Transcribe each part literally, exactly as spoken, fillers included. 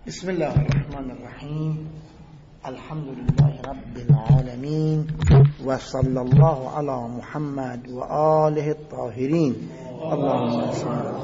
بسم الله الرحمن الرحیم. الحمد لله رب العالمین و صلی الله علی محمد و آله الطاهرین. اللهم صل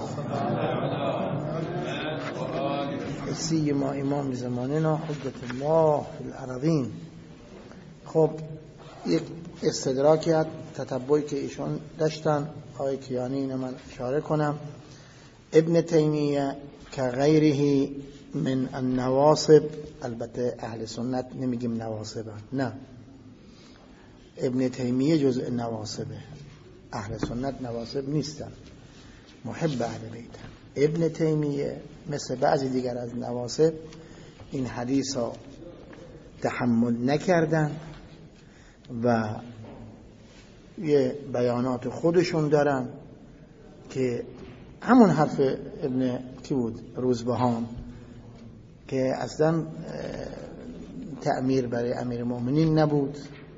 سیما امام زماننا حجت الله فی الارضین. خب یک استدراکی از تتبعی که ایشون داشتن آقای کیانی، اینو من اشاره کنم. ابن تیمیه که غیره من النواصب، البته اهل سنت نمیگیم نواصبه، نه، ابن تیمیه جزء نواصبه، اهل سنت نواصب نیستن، محب اهل بیتن. ابن تیمیه مثل بعضی دیگر از نواصب این حدیث ها تحمل نکردن و یه بیانات خودشون دارن که همون حرف ابن کی بود؟ روزبهان، که اصلا تأمیر برای امیر مومنین نبود،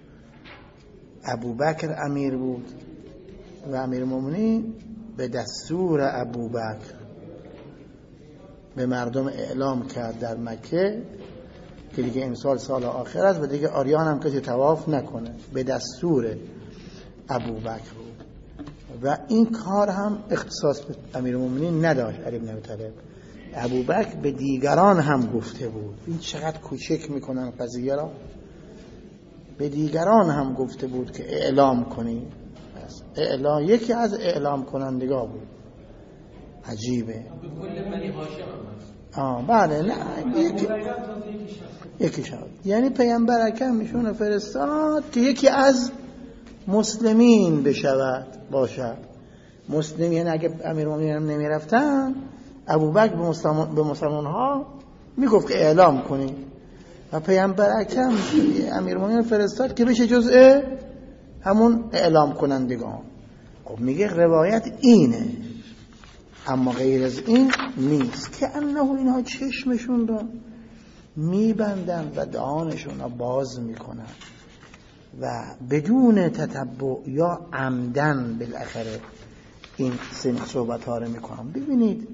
ابوبکر امیر بود و امیر مومنین به دستور ابوبکر به مردم اعلام کرد در مکه که دیگه امسال سال آخر است و دیگه آریان هم کسی طواف نکنه، به دستور ابوبکر بود. و این کار هم اختصاص به امیر مومنین نداشت علی بن ابی طالب، ابوبکر به دیگران هم گفته بود. این چقدر کوچک میکنن قضیه را. به دیگران هم گفته بود که اعلام کنی. اعلام یکی از اعلام کنندگان بود. عجیبه. کل بنی هاشم. آه بله، نه یکی یکی شد. یعنی پیامبر اکرم میشونه فرستاد که یکی از مسلمین بشود باشد. مسلم یعنی اگه امیرالمومنین هم نمیرفتن، ابوبکر به مسلمان به مسلمان ها میگفت که اعلام کنی و پیامبر اکرم امیرالمومنین فرستاد که بشه جزء همون اعلام کنندگان. خب میگه روایت اینه، اما غیر از این نیست. که انه اینها چشمشون رو میبندن و دهانشون رو باز میکنن و بدون تتبع یا عمدن بالاخره این سن صحبت ها رو میکنم. ببینید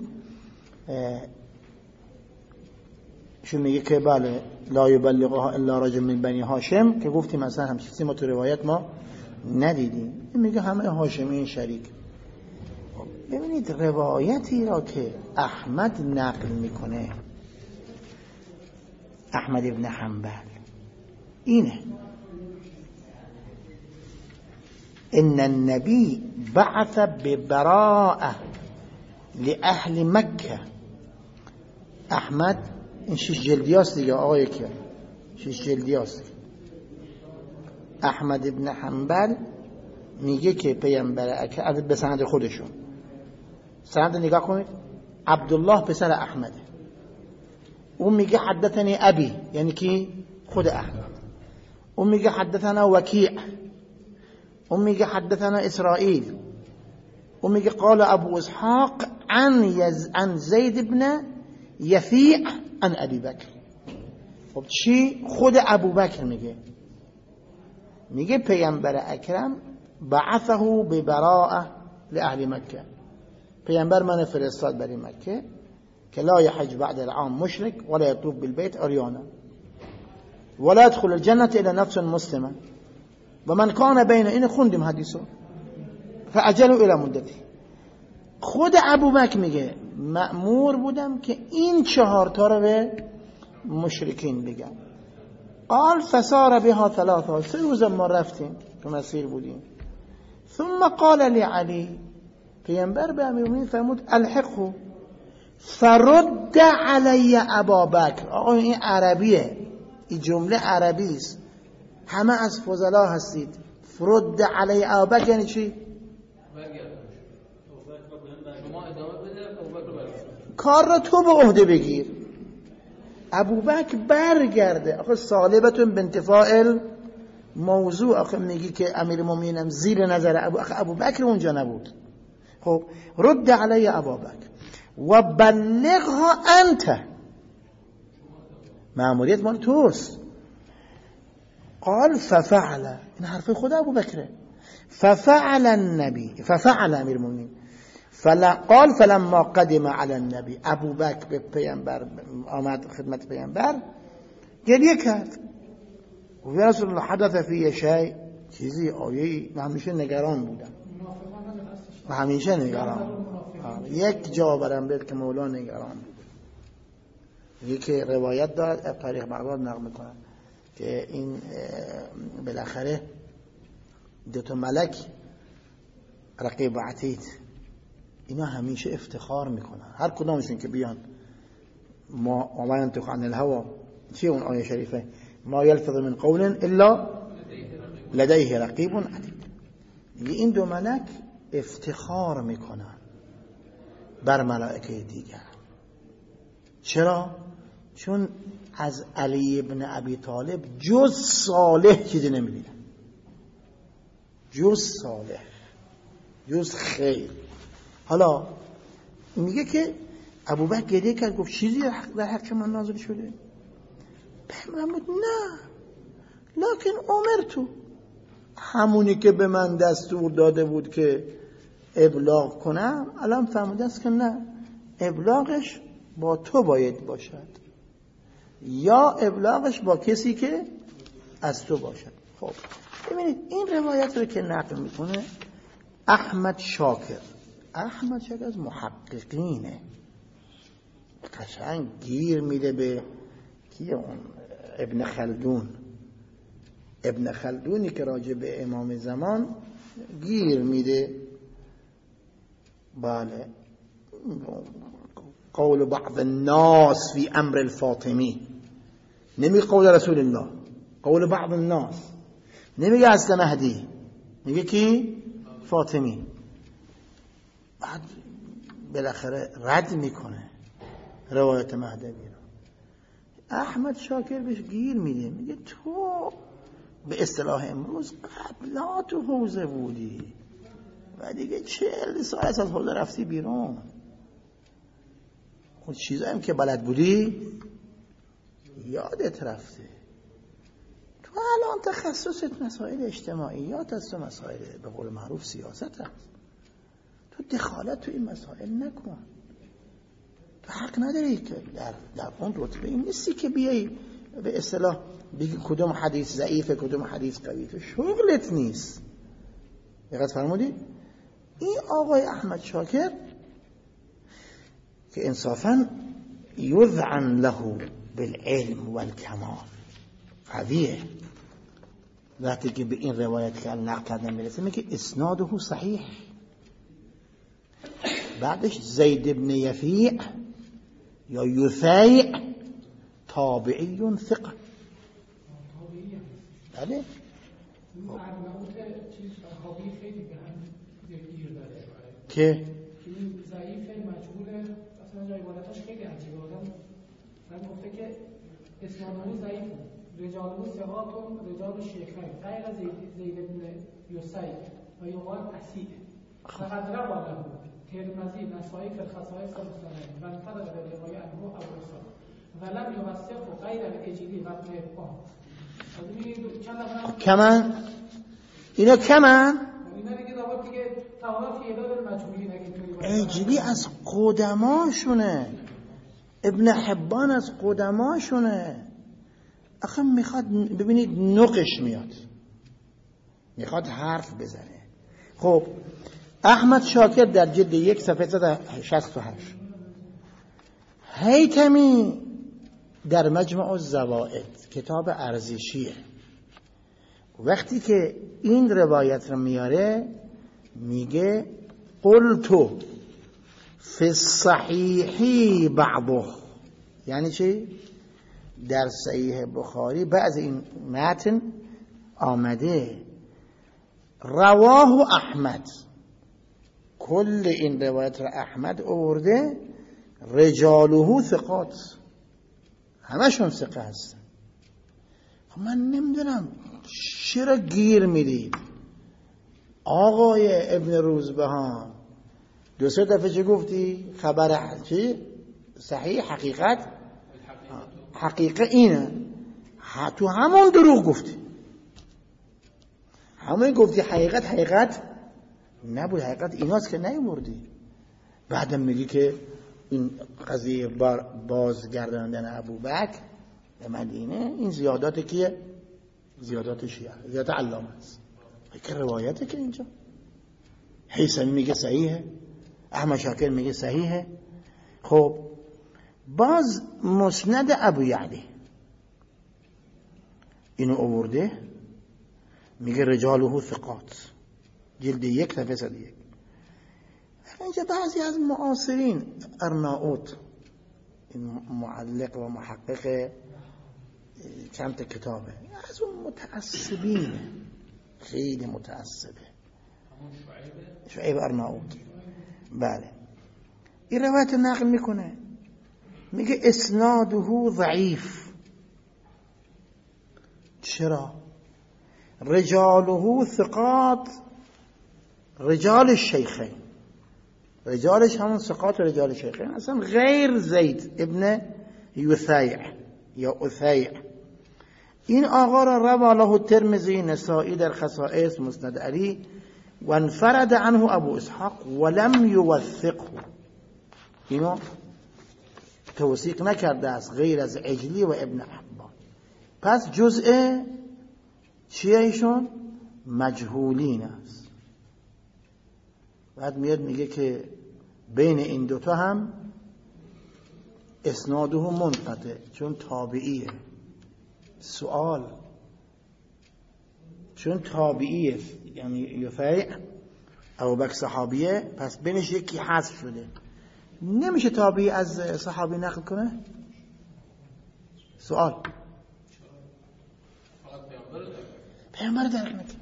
شو میگه که بله لا یبلغها الا رجل من بنی هاشم، که گفتیم مثلا هم چیزی ما تو روایت ما ندیدیم. این میگه همه هاشمین شریک. ببینید روایتی را که احمد نقل میکنه، احمد ابن حنبل، اینه: ان النبی بعث ببراءه لأهل مکه. احمد این شش جلدیاست دیگه آقای که شش جلدیاست. احمد ابن حنبل میگه که پیامبر اکرم به سند خودشون، سند نگاه کنید، عبدالله پسر احمده، اون میگه حدثنی ابی، یعنی کی؟ خود احمد. اون میگه حدثنا وکیع، اون میگه حدثنا اسرائیل، اون میگه قال ابو اسحاق عن یز عن زید ابن یفیع عن ابی بکر. خب چی؟ خود ابو بکر میگه میگه پیامبر اکرم بعثه ببراءه لأهل مکه، پیامبر من فرستاد برای مکه که لا یحج بعد العام مشرک ولا یطوف بالبیت عریانا ولا يدخل الجنه الا نفس مسلمه و من کان بین، این خوندیم حدیثو، فاجلوا الى مدتی. خود ابوبکر میگه مأمور بودم که این چهار تا رو به مشرکین بگم. قال فسار بها ثلاثه، سه روز ما رفتیم تو مسیر بودیم. ثم قال لعلی، پیامبر به امیرالمومنین فرمود الحقه فرد علی ابابکر. آقا این عربیه، این جمله عربی است، همه از فضلا هستید. فرد علی ابابکر یعنی چی؟ کار را تو به عهده بگیر، ابوبکر برگرده. آخه صالبتون بانتفاع موضوع، آخه میگی که امیرالمومنین زیر نظر ابو آخه ابوبکر اونجا نبود. خب رد علی ابابکر و بلغها انت، مأموریت مال توست. قال ففعل، این حرف خود ابوبکره. ففعل النبی، ففعل امیرالمومنین فلا قال فلما قدم علی النبی، ابو بکر به پیامبر آمد، خدمت پیامبر گریه کرد. و رسول الله حدث فی شیء، چیزی آیه‌ای. من همیشه نگران بودم، و همیشه نگران بودم. یک جا برام بیاد که مولا نگران بود. یکی روایت دارد از تاریخ بغداد نقل میکنن که این بالاخره دو تا ملک رقیب و عتید اینا همیشه افتخار میکنن، هر کدامشون که بیان ما وما ينطق عن الهوى، چی اون آیه شریفه؟ ما یلفظ من قول الا لدیه رقیب عتید. این دو ملک افتخار میکنن بر ملائکه دیگر. چرا؟ چون از علی ابن ابی طالب جز صالح چیزی نمیدیدن، جز صالح، جز خیر. حالا میگه که ابوبکر گریه کرد، گفت چیزی در حق من نازل شده؟ پیغمبر نه، لکن امرتو، همونی که به من دستور داده بود که ابلاغ کنم الان فهمیده است که نه، ابلاغش با تو باید باشد یا ابلاغش با کسی که از تو باشد. خب ببینید این روایت رو که نقل میکنه احمد شاکر، احمد شاکر از محققینه، قشنگ گیر میده به کیه اون؟ ابن خلدون. ابن خلدونی که راجع به امام زمان گیر میده. بله، قول بعض الناس فی امر الفاطمی، نمی قول رسول الله، قول بعض الناس، نمیگه اصل مهدی، میگه کی؟ فاطمی. بعد بالاخره رد میکنه روایت مهدوی رو. احمد شاکر بهش گیر میده، میگه تو به اصطلاح امروز قبلا تو حوزه بودی و دیگه چهل سال از حوزه رفتی بیرون، اون چیزایی هم که بلد بودی یادت رفته. تو الان تخصصت مسائل اجتماعیات است و مسائل به قول معروف سیاست است. تو دخالت تو این مسائل نکن. تو حق نداری که در, در اون رتبه این نیستی که بیایی به اصطلاح بگی کدوم حدیث ضعیفه کدوم حدیث قویه. تو شغلت نیست. دقت فرمودید؟ این آقای احمد شاکر که انصافاً یذعن له بالعلم والکمال، قویه. وقتی که به این روایت که نقل کردن میرسه میگه اسناده صحیح. بعدش زید ابن یفیع یا یفیع تابعی ثقه. بله که این ضعیفه مجبوره اصلا جای عبارتش خیلی عجیبه. آدم من گفته که اسناده ضعیف، رجاله ثقات، رجال شیخین غیر از زید بن یوسف و یقال اسید فقط رواه ترمذی نسائی فی الخصائص المسلمین و انفرد به روایه عنه ابو اسحاق ولم یوثق غیر الاجلی و ابن حبان. کمان اینا کمان اینا دیگه داور دیگه تمام تعداد مجموعی نگید. اجلی از قدماشونه، ابن حبان از قدماشونه. آخه میخواد ببینید نقش میاد، میخواد حرف بزنه. خب احمد شاکر در جلد یک صفحه شصت و هشت، هیتمی در مجمع الزوائد کتاب ارزشیه، وقتی که این روایت رو میاره میگه قلتو فی الصحیحی بعضه، یعنی چی؟ در صحیح بخاری بعض این متن آمده رواه احمد، کل این روایت را احمد آورده، رجاله ثقات، همشون ثقه هستن. خب من نمیدونم چرا گیر میدید آقای ابن روزبهان؟ دو سه دفعه چه گفتی؟ خبر چی؟ صحیح حقیقت حقیقت اینه، تو همون دروغ گفتی، همون گفتی حقیقت حقیقت نبود، حقیقت ایناست که نیوردی. بعدم میگی که این قضیه بازگرداندن ابوبکر به مدینه این زیادات کیه؟ زیادات شیعه، زیادات علامه است. که روایته که اینجا حیثمی میگه صحیحه، احمد شاکر میگه صحیحه. خب باز مسند ابو یعلی اینو آورده، میگه رجاله ثقات، جلد یک صفحه صد و یک. اینجا بعضی از معاصرین، ارناؤوط این معلق و محقق چند تا کتابه، از اون متعصبین، خیلی متعصبه، شعیب ارناؤوط. بله این روایت نقل میکنه، میگه اسناده ضعیف. چرا؟ رجاله ثقات، رجال الشیخین، رجالش همون ثقات رجال الشیخین، اصلا غیر زید ابن یثیع یا اثیع. این آقا را روى له الترمذی، نسائی در خصائص، مسند علی، و انفرد عنه ابو اسحاق ولم یوثقه. اینو توثیق نکرده است غیر از عجلی و ابن حبان. پس جزء چیه ایشون؟ مجهولین است. بعد میاد میگه که بین این دوتا هم اسناده منقطع، چون تابعیه. سوال، چون تابعیه یعنی یفیع ابوبکر صحابیه، پس بینش یکی حذف شده، نمیشه تابعی از صحابی نقل کنه؟ سوال، پیامبر درک نکرد.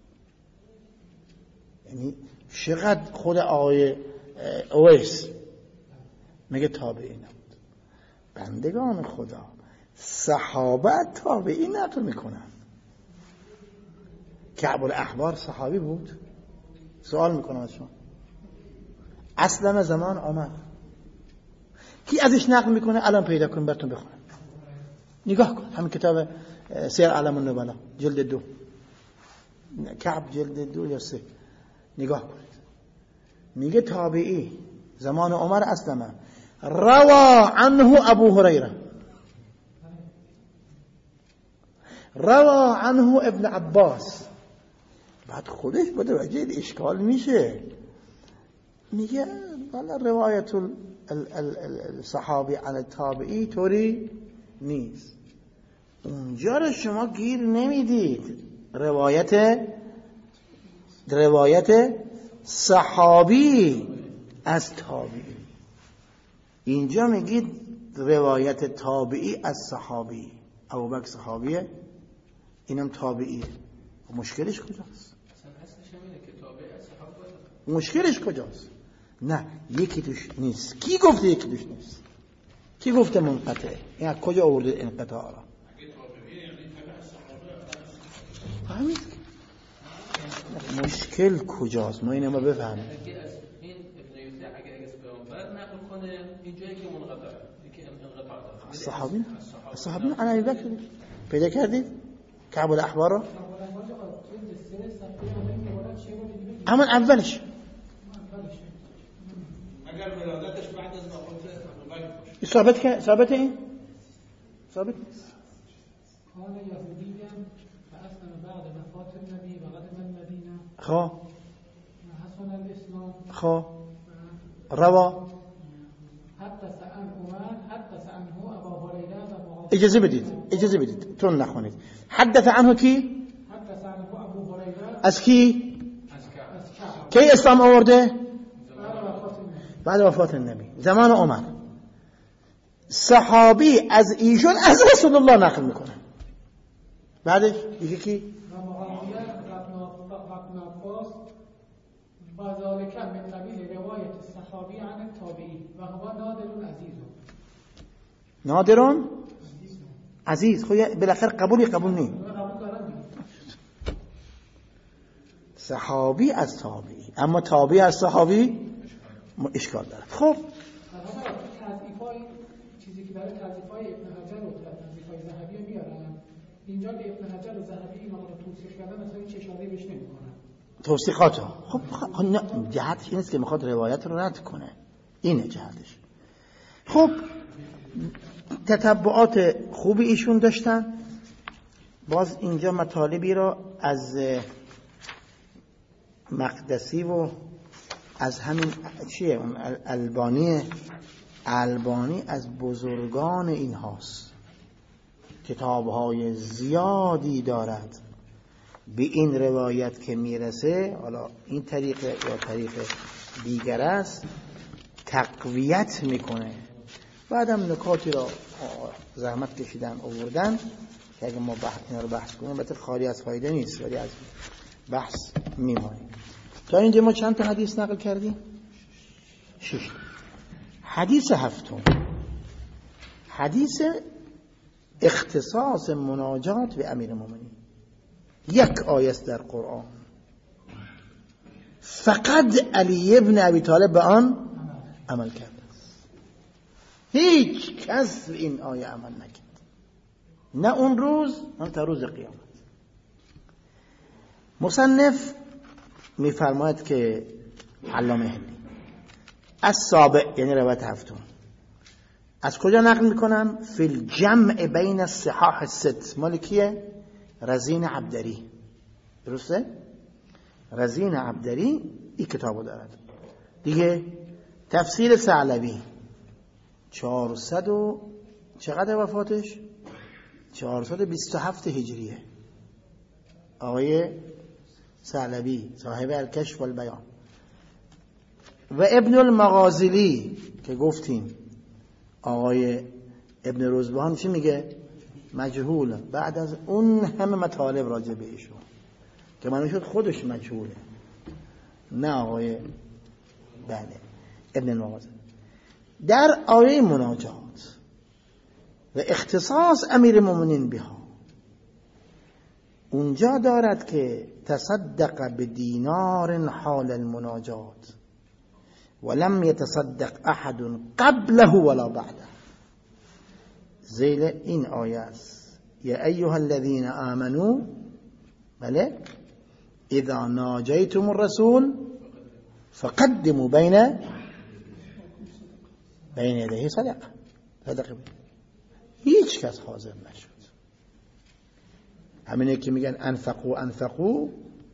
یعنی چقدر خود آقای اویس میگه تابعی نبود. بندگان خدا، صحابه تابعی نقل میکنن. کعب الاحبار صحابی بود؟ سوال میکنم از شما. اسلم زمان عمر، کی ازش نقل میکنه؟ الان پیدا کن براتون بخونم. نگاه کن همین کتاب سیر اعلام النبلا جلد دو، کعب جلد دو یا سه، نگاه کنید. میگه تابعی زمان عمر اسلم، روى عنه ابو هریره، روى عنه ابن عباس. بعد خودش بده وجه اشکال میشه، میگه والا روایت الصحابی عن التابعی طوری نیست. اونجا رو شما گیر نمیدید، روایت روایت صحابی از تابعی. اینجا میگید روایت تابعی از صحابی. ابوبکر صحابیه، اینم تابعیه. مشکلش کجاست؟ مشکلش کجاست؟ نه یکی توش نیست. کی گفته یکی توش نیست؟ کی گفته منقطعه؟ این از کجا آورده انقطاع را؟ فهمید؟ مشکل کجاست؟ ما اینو ما بفهمیم. این ابن یوسف اگر از پیامبر نقل کنه اینجایی که منقطع، یکی انقطاع داره. صحابی صحابی عن ابی بکر پیدا کردید؟ کعب الاحبار رو همون اولش، اگر ولادتش بعد از وفات ابوبکر ثابت که ثابت این ثابت کان یهودیًا فاسلم بعد وفات النبی و قدم المدینه. خب حسن الاسلام. خب روا حدث عن عمر حدث عنه ابو هریره و اجازه بدید اجازه بدید تون نخونید. حدث عنه کی؟ حدث عنه ابو هریره. از کی؟ از کی اسلام آورده؟ بعد وفات النبی، زمان عمر. صحابی از ایشون از رسول الله نقل میکنه. بعدش دیگه کی؟ معاویه ابن عباس و ذلك من قبیل روایت الصحابی عن التابعی و هو نادر عزیز. نادرون عزیز، خب بالاخره قبولی قبول نی. صحابی از تابعی، اما تابعی از صحابی اشکال داره. خب تضعیفای چیزی که برای تضعیفای ابن حجر و تضعیفای ذهبی میارن، اینجا که ابن حجر و ذهبی اینا رو توصیف کردن مثلا هیچ اشاره بهش نمیکنن. توصیقات ها خب جهت این است که میخواد روایت رو رد کنه، اینه جهتش. خب تتبعات خوبی ایشون داشتن. باز اینجا مطالبی را از مقدسی و از همین چیه اون البانی البانی از بزرگان این هاست، کتابهای زیادی دارد به این روایت که میرسه، حالا این طریق یا طریق دیگر است، تقویت میکنه. بعدم نکاتی را زحمت کشیدن آوردن که اگه ما بحث اینا رو بحث کنیم البته خالی از فایده نیست، ولی از بحث میمونیم. تا اینجا ما چند تا حدیث نقل کردیم؟ شش. حدیث هفتم، حدیث اختصاص مناجات به امیرالمومنین. یک آیه است در قرآن، فقط علی ابن ابی طالب به آن عمل کرده است، هیچ کس این آیه عمل نکرد، نه اون روز نه تا روز قیامت. مصنف میفرماید که علامه هندی از سابع یعنی روایت هفتم از کجا نقل میکنم؟ فی الجمع بین الصحاح الست، مال کیه؟ رزین عبدری، درسته؟ رزین عبدری این کتابو دارد دیگه. تفسیر ثعلبی چهارصد و چقدر وفاتش؟ چهارصد و بیست و هفت هجریه. آقای ثعلبی صاحب الکشف والبیان. و ابن المغازلی که گفتیم آقای ابن روزبان چی میگه؟ مجهول. بعد از اون همه مطالب راجع به ایشون که معلوم شد خودش مجهوله، نه آقای بله ابن المغازلی. در آیه مناجات و اختصاص امیر المؤمنین بها اونجا دارد که تصدق بدینار حال المناجات ولم يتصدق احد قبله ولا بعده. زیل این آیه است، یا ایها الذین آمنوا بله اذا ناجیتم الرسول فقدموا بین بین یدیه صدقه. صدقه هیچ کس حاضر نشد. همینه که میگن انفقوا انفقوا،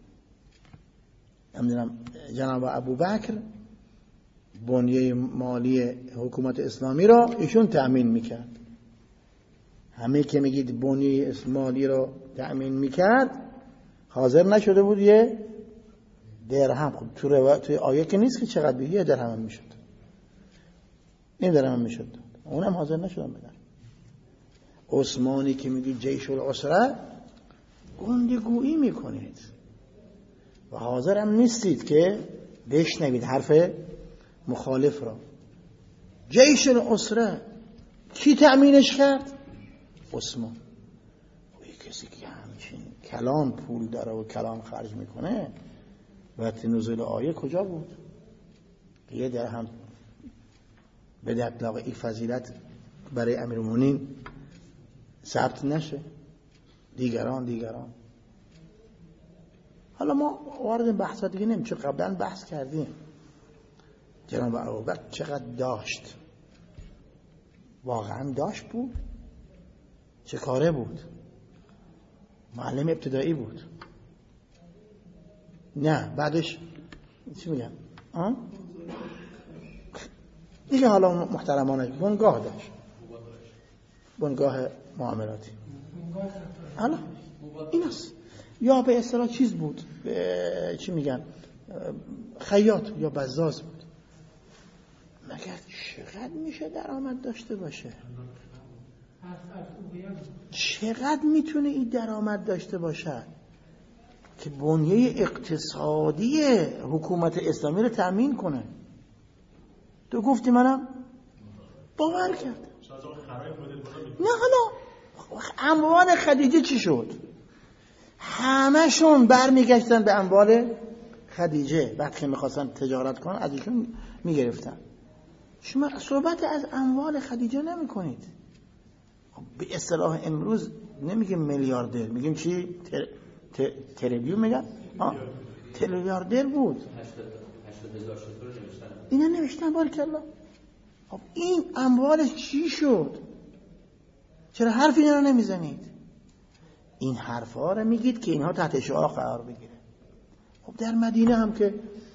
نمیدونم جناب ابوبکر بنیه مالی حکومت اسلامی را ایشون تأمین میکرد. همه که میگید بنیه مالی را تأمین میکرد حاضر نشده بود یه درهم. خب تو روایت توی آیه که نیست که چقدر به یه درهم میشد، این درهم میشد، اونم حاضر نشدن بدن. عثمانی که میگید جیش العسره گندگویی میکنید و حاضرم نیستید که بشنوید حرف مخالف را. جیش العسره کی تأمینش کرد؟ عثمان. و یک کسی که همچین کلان پول داره و کلان خرج میکنه وقتی نزول آیه کجا بود؟ یه درهم به اطلاق این فضیلت برای امیرالمومنین ثبت نشه. دیگران دیگران حالا ما وارد بحثات دیگه نمیم، چون قبلا بحث کردیم جناب ابوبکر چقدر داشت، واقعا داشت بود، چه کاره بود؟ معلم ابتدایی بود؟ نه بعدش چی میگم آه؟ دیگه حالا محترمانه بنگاه داشت، بنگاه معاملاتی. حالا این است، یا به اصطلاح چیز بود، چی میگن خیاط یا بزاز بود. مگر چقدر میشه درآمد داشته باشه؟ چقدر میتونه این درآمد داشته باشه که بنیه اقتصادی حکومت اسلامی رو تأمین کنه؟ تو گفتی منم باور کرد. نه حالا اموال خدیجه چی شد؟ همشون برمیگشتن به اموال خدیجه. وقتی میخواستن تجارت کنن از ایشون میگرفتن. شما صحبت از اموال خدیجه نمی کنید. به اصطلاح امروز نمیگیم میلیاردر، میگیم چی؟ تر... تر... تریلیون میگن؟ تریلیاردر بود. اینا نوشتن بارکالله. خب این اموالش چی شد؟ چرا حرف اینا رو نمیزنید؟ این حرفا رو میگید که اینها تحت شعاع قرار بگیره. خب در مدینه هم که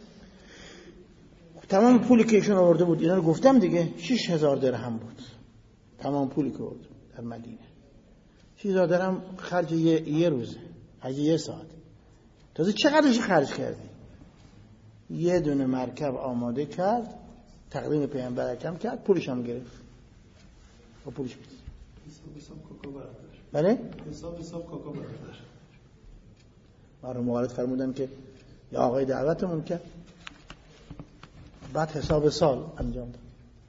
تمام پولی که ایشون آورده بود، اینا رو گفتم دیگه، شش هزار درهم بود تمام پولی که آورد در مدینه. شش هزار درهم خرج یه, یه روزه، خرج یه ساعت. تازه چقدرش خرج کردی؟ یه دونه مرکب آماده کرد، تقدیم پیامبر اکرم کرد، پولش هم گرفت. با پولش بود. حساب حساب کوکو برداشت. بله؟ حساب حساب کوکو برداشت. ما موارد فرمودن که یا آقای دعوتمون کرد، بعد حساب سال انجام داد.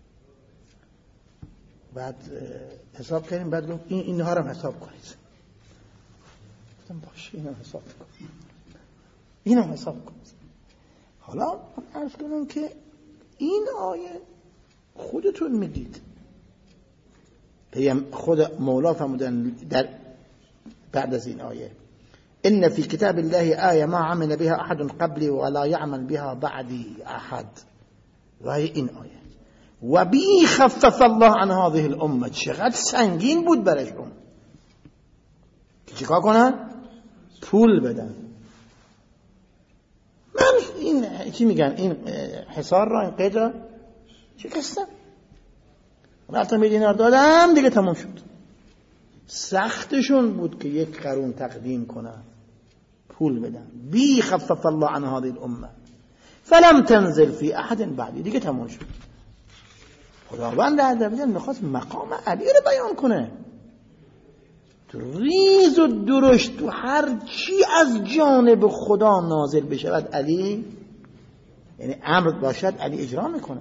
بعد حساب کردیم، بعد گفت این اینها رو حساب کنید. گفتم باشه اینو حساب کن. اینو حساب کن. حالا من عرض کنم که این آیه خودتون میگید، خود مولا فرمودن در بعد از این آیه ان فی کتاب الله آیه ما عمل بها احد قبلی ولا یعمل بها بعدی احد. و این آیه و بی خفف الله عن هذه الامه، چقدر سنگین بود برشون که چیکار کنن؟ پول بدن. من این چی میگن، این حصار را، این قید را شکستم، رفتم یه دینار دادم دیگه تمام شد. سختشون بود که یک قرون تقدیم کنن، پول بدن. بی خفف الله عن هذه الامه فلم تنزل فی احد بعدی، دیگه تمام شد. خداوند عزوجل میخواست مقام علی رو بیان کنه، تو ریز و درشت تو هر چی از جانب خدا نازل بشود علی، یعنی امر باشد علی اجرا میکنه.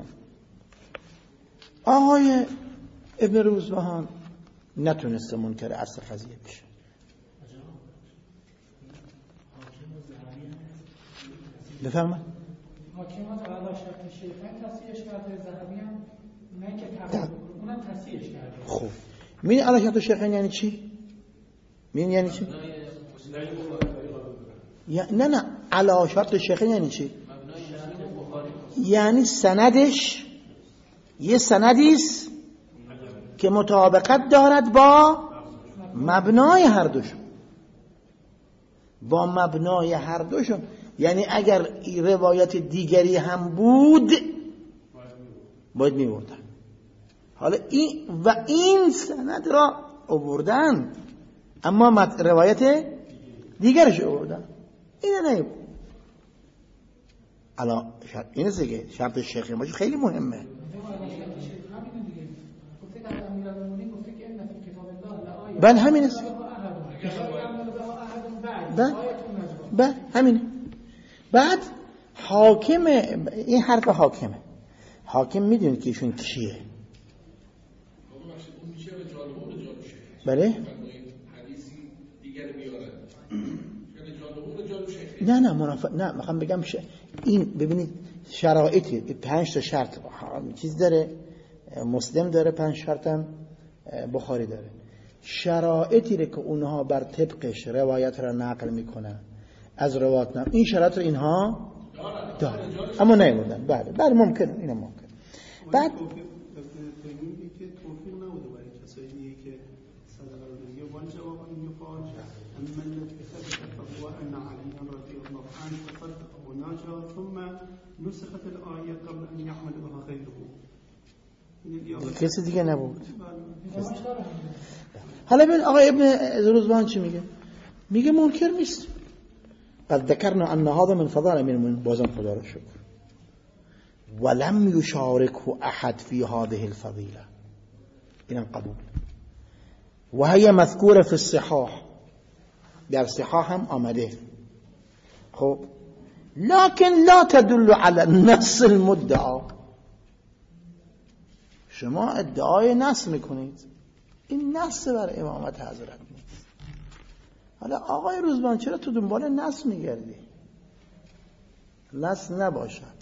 آقای ابن روزبهان نتونسته منکر اصل قضیه بشه. بفرمایید. حاکمات علی شرط شیخین تصحیحش کرده، ذهبی هم نه که تقریبا اونم تصحیحش کرده. خب می علی شرط شیخین یعنی چی؟ می یعنی چی؟ یا نه نه علی شرط شیخین یعنی چی؟ یعنی سندش یه سندیست که مطابقت دارد با مبنای هر دوشون، با مبنای هر دوشون. یعنی اگر روایت دیگری هم بود باید می‌بردن. حالا این و این سند را آوردن، اما روایت دیگرش آوردن، اینه نه. الان شرط اینه دیگه، شرط شیخی باشه خیلی مهمه. بله همین است. بله بله همینه. بعد حاکم، این حرف حاکمه. حاکم میدونید که ایشون کیه؟ بله؟ نه نه منافق نه، میخوام بگم ش... این ببینید شرایطی، پنج تا شرط چیز داره، مسلم داره پنج شرط، هم بخاری داره. شرایطی که اونها بر طبقش روایت را نقل میکنن از روایت نقل، این شرایط رو اینها دارن اما نیوردن. بله بله ممکن، اینه ممکن. بعد میگه که توفیق نبوده برای کسایی که صدقه رو دیگه وان جواب این یقال ان من كتب هو ان علي رضي الله عنه تصدق وناجى ثم نسخت الآية قبل ان يعمل بها غيره. کسی دیگه نبود. حالا ببین آقای ابن روزبان چی میگه؟ میگه منکر نیست. قد ذكرنا ان هذا من فضائل من بازم خدا رو شکر ولم يشاركه احد في هذه الفضيله، اینم قبول. و هي مذكوره في الصحاح، در صحاح هم آمده. خب لكن لا تدل على النص المدعى. شما ادعای نص میکنید، این نص بر امامت حضرت نیست. حالا آقای روزبان چرا تو دنبال نص میگردی؟ نص نباشد،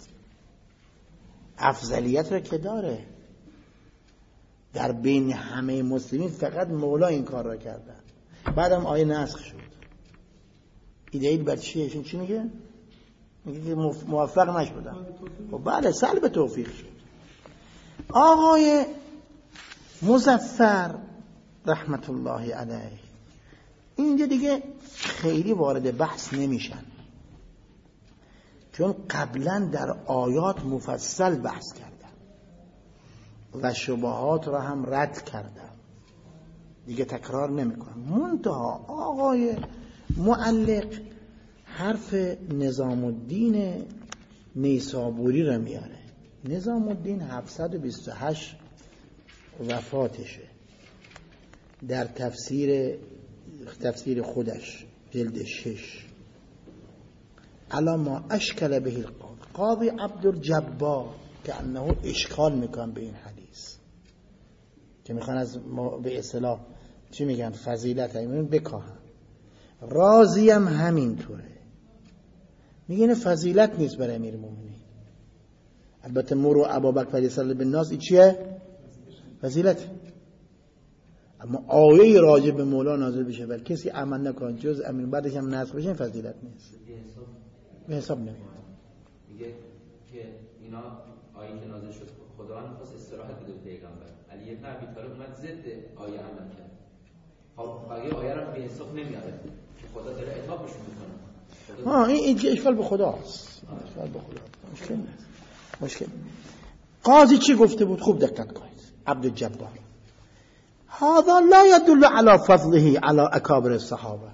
افضلیت را که داره. در بین همه مسلمین فقط مولا این کار را کردن، بعدم آیه نسخ شد. ایدهیل بر چیه؟ شون چی میگه؟ میگه که موفق نشدن. خب بله سلب توفیق شد. آقای مظفر رحمت الله علیه اینجا دیگه خیلی وارد بحث نمیشن، چون قبلا در آیات مفصل بحث کردن و شبهات را هم رد کردن، دیگه تکرار نمیکنم. منتها آقای معلق حرف نظام الدین نیسابوری را میاره. نظام الدین هفتصد و بیست و هشت وفاتشه، در تفسیر تفسیر خودش جلد شش علا ما اشکل به القاضی قاضی عبدالجبار که انه اشکال میکن به این حدیث که میخوان از به اصطلاح چی میگن فضیلت همین بکاهن. رازی هم همینطوره، میگه فضیلت نیست برای امیر مومنین. البته مرو ابابکر فلیصلی بالناس این چیه؟ فضیلت. اما آیه راجع به مولا نازل بشه ولی کسی عمل نکنه جز امین بعدش هم نسخ بشه فضیلت نیست، به حساب نمیاد. میگه که اینا آیه که نازل شد خدا نخواست استراحت بده پیغمبر، علی ابن ابی طالب اومد ضد آیه عمل کرد. خب بقیه آیه رو به حساب نمیاره که خدا داره عتابش میکنه. ها این اشکال به خداست، اشکال به خدا، مشکل نیست. مشکل. قاضی چی گفته بود؟ خوب دقت کنید. عبدالجبار هذا لا يدل على فضله على اکابر الصحابه،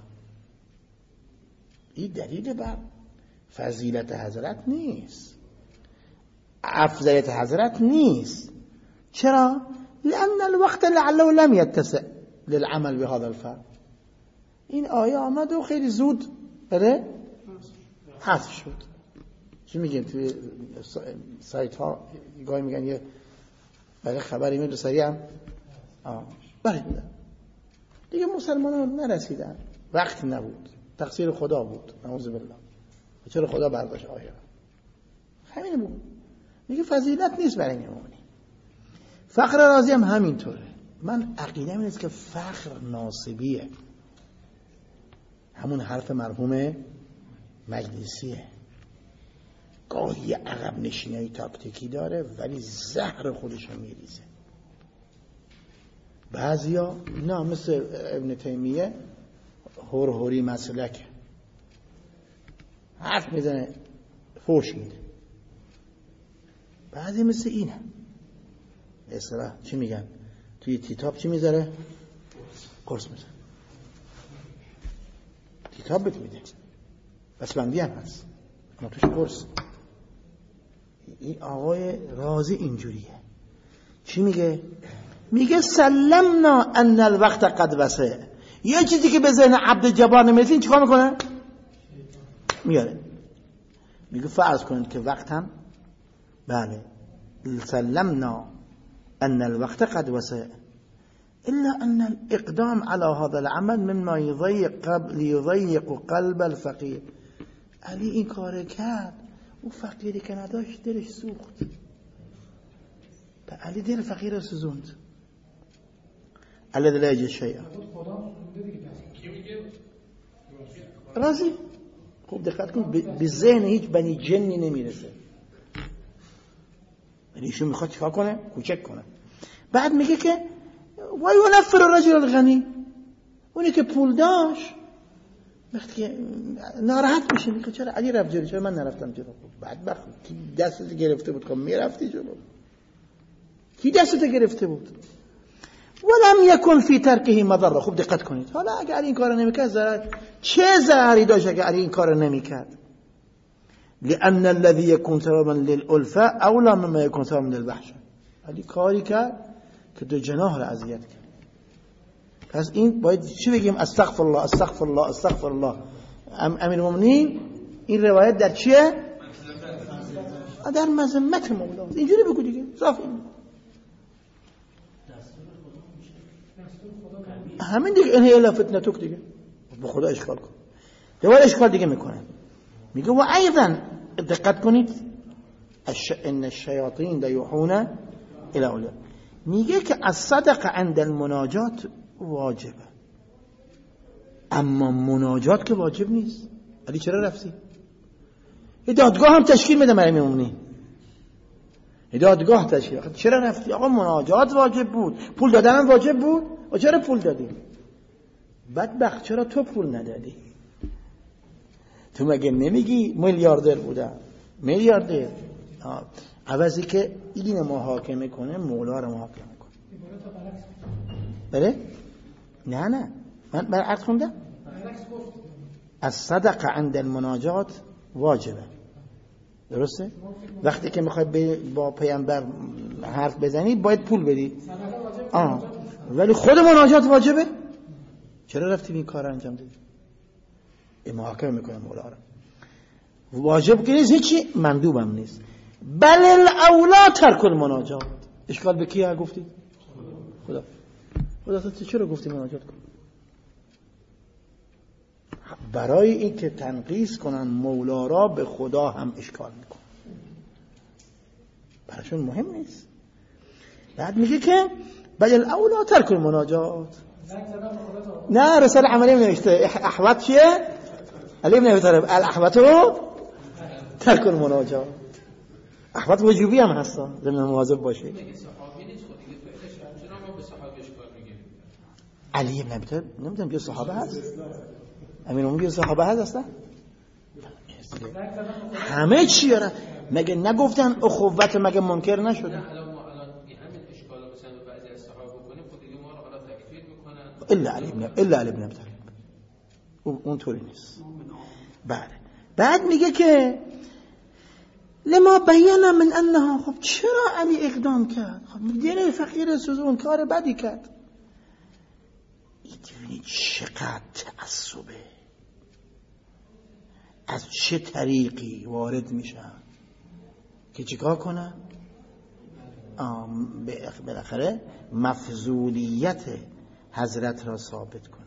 این دلیل بر فضیلت حضرت نیست، افضلیت حضرت نیست. چرا؟ لأن الوقت لعله لم يتسع للعمل بهذا الفرض. این آیه آمد و خیلی زود بره حذف شد. چی میگن توی سایت ها گاهی میگن یه برای خبری میاد سریع هم برای بودن دیگه مسلمان ها نرسیدن، وقت نبود، تقصیر خدا بود، نعوذ بالله. چرا خدا برداشت آیه را؟ همین بود. میگه فضیلت نیست برای مومنی. فخر رازی هم همینطوره. من عقیده‌ام اینه که فخر ناصبیه، همون حرف مرحوم مجلسیه. گاهی عقب نشینی تاکتیکی داره ولی زهر خودشو میریزه. بعضیا نه مثل ابن تیمیه هورهوری مسلکه، حرف میزنه فوش میده. بعضی مثل اینه اصلا چی میگن توی کتاب چی میذاره؟ قرص میذاره، کتاب بهت میده بس بندی هم هست اما توش قرص. این آقای رازی اینجوریه. چی میگه؟ میگه سلمنا ان الوقت قد وسع. یه چیزی که به ذهن عبدالجبار نمیرسه این چیکار میکنه؟ میاره. میگه فرض کنید که وقت هم بله سلمنا ان الوقت قد وسع الا ان الاقدام على هذا العمل مما يضيق قبل يضيق قلب الفقير. علی این کار کرد، اون فقیری که نداشت دلش سوخت، به علی دل فقیر رو سوزوند. الذي لا يجد شيئا. رازی خوب دقت کن، به ذهن هیچ بنی جنی نمیرسه، ولی ایشون میخواد چیکار کنه؟ کوچک کنه. بعد میگه که و ينفر الرجل الغنی، اونی که پول داشت وقتی ناراحت میشه میگه چرا علی رفت جلو، چرا من نرفتم جلو؟ بعد بخ کی دستت گرفته بود که میرفتی جلو؟ کی دستت گرفته بود؟ ولم يكن في تركه مضره. خوب دقت کنید. حالا اگر این کارو نمیکرد ضرر، چه ضرری داشت اگر این کارو نمیکرد؟ لان الذي يكون سببا للالفه اولى مما يكون سببا للوحشه. علی کاری کرد که دو جناح را اذیت کرد. پس این باید چی بگیم؟ استغفر الله استغفر الله استغفر الله. ام امیر المؤمنین این روایت در چیه؟ در مذمت مولا. اینجوری بگو دیگه، صافی. همین دیگه، این هی فتنتک دیگه، با خدا اشکال کن. دوباره اشکال دیگه میکنه. میگه و ایضا دقت کنید الش... ان الشیاطین لیوحون الی اولیا. میگه که الصدقه عند المناجات واجبه، اما مناجات که واجب نیست. علی چرا رفتی؟ یه دادگاه هم تشکیل میده برای مومنین. دادگاه تشریع. چرا رفتی؟ آقا مناجات واجب بود، پول دادن واجب بود. و چرا پول دادی؟ بدبخت چرا تو پول ندادی؟ تو مگه نمیگی میلیاردر بودم؟ میلیاردر عوضی که این محاکمه کنه مولا رو محاکمه کنه. بله؟ نه نه من برعکس خوندم. از صدقه عند المناجات واجبه. درسته؟ وقتی که میخوای با پیامبر حرف بزنی باید پول بدی. آه. ولی خود مناجات واجبه؟ چرا رفتی این کار انجام دادی؟ این محاکمه میکنه مولا رو. واجب که نیست، هیچی مندوبم نیست. بل الاولا ترک المناجات. اشکال به کی گفتی؟ خدا. خدا تو چرا گفتی مناجات کن؟ برای این که تنقیص کنن مولا را به خدا هم اشکال میکن. براشون مهم نیست. بعد میگه که بل الاولا ترک المناجات. نه رساله عملی نوشته احوط چیه؟ علی ابن ابی طالب الاحوط رو ترک المناجات. احوط وجوبی هم هستن، ضمن مواظب باشه. علی ابن ابی طالب نمیدونم بیا صحابه هست؟ امین اون بیا صحابه هست اصلا؟ همه چی داره. مگه نگفتن اخوت مگه منکر نشده؟ الا علی ابن الا علی ابن ابی طالب اون طوری نیست. بله بعد میگه که لما بیان من انها، خب چرا علی اقدام کرد؟ خب دل فقیر سوزون کار بدی کرد. ایدونی چقدر تعصبه، از چه طریقی وارد میشن که چیکار کنن؟ بالاخره مفضولیت حضرت را ثابت کنن.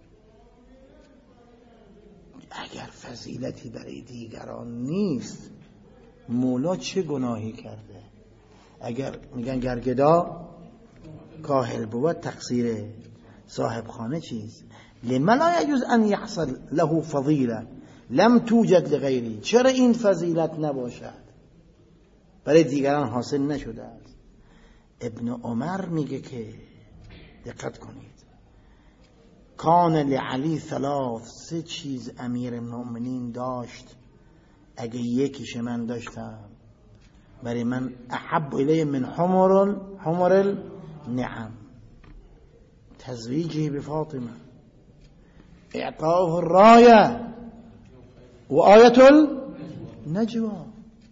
اگر فضیلتی برای دیگران نیست مولا چه گناهی کرده؟ اگر میگن گرگدا کاهل بود تقصیر صاحب خانه چیز. لما لا يجوز ان يحصل له فضیله لم توجد لغیری. چرا این فضیلت نباشد برای دیگران حاصل نشده است؟ ابن عمر میگه که دقت کنید کان لعلی ثلاث، سه چیز امیر المؤمنین داشت، اگه یکیش من داشتم برای من احب الیه من حمر حمر النعم. تزویجه بفاطمه، اعطاه الرايه و آیت النجوا.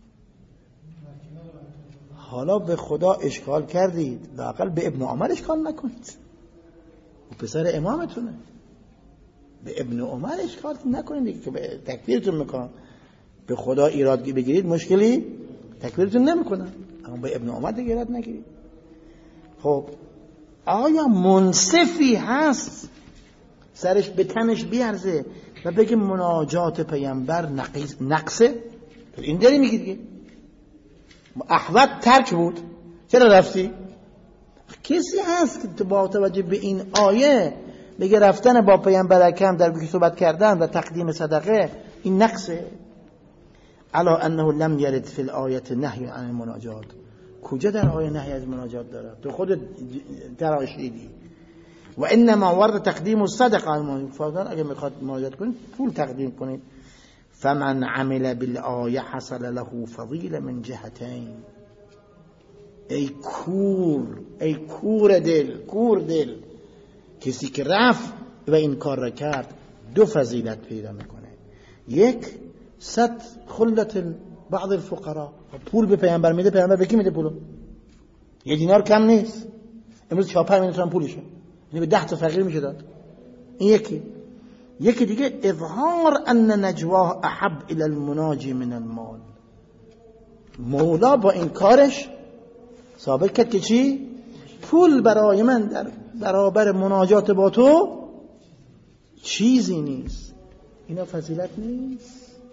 حالا به خدا اشکال کردید، لااقل به ابن عمر اشکال نکنید، و پسر امامتونه. به ابن عمر اشکال نکنید دیگه که به تکفیرتون میکنن. به خدا ایراد بگیرید مشکلی تکفیرتون نمیکنن، اما به ابن عمر دیگه ایراد نگیرید. خب آیا منصفی هست سرش به تنش بیارزه و بگه مناجات پیامبر نقصه؟ این داری میگی دیگه. احوط ترک بود، چرا رفتی؟ کسی هست که با توجه به این آیه بگه رفتن با پیامبر اکرم در گوش صحبت کردن و تقدیم صدقه این نقصه؟ علا انه لم یرد فی الآیه نهی عن المناجات. کجا در آیه نهی از مناجات داره؟ تو خودت تراشیدی. و انما ورد تقدیم الصدقه عن المناجات. اگه میخواد مناجات کنید پول تقدیم کنید. فمن عمل بالآیه حصل له فضیله من جهتین. ای کور، ای کور دل، کور دل، کسی که رفت و این کار را کرد دو فضیلت پیدا میکنه. یک، صد خلت بعض الفقراء. پول به پیامبر میده، پیامبر به کی میده پولو؟ یه دینار کم نیست. امروز چهار میلیون تومان پولشه، یعنی به ده تا فقیر میشه داد. این یکی. یکی دیگه اظهار ان نجواه احب الى المناجی من المال. مولا با این کارش ثابت کرد که چی؟ پول برای من در برابر مناجات با تو چیزی نیست. اینا فضیلت نیست.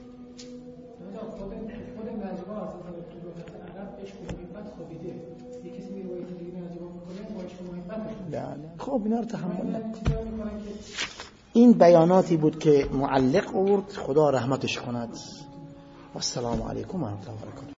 خب اینا رو تحمل نکن. این بیاناتی بود که معلق آورد، خدا رحمتش کند. و السلام علیکم و رحمت الله و برکاته.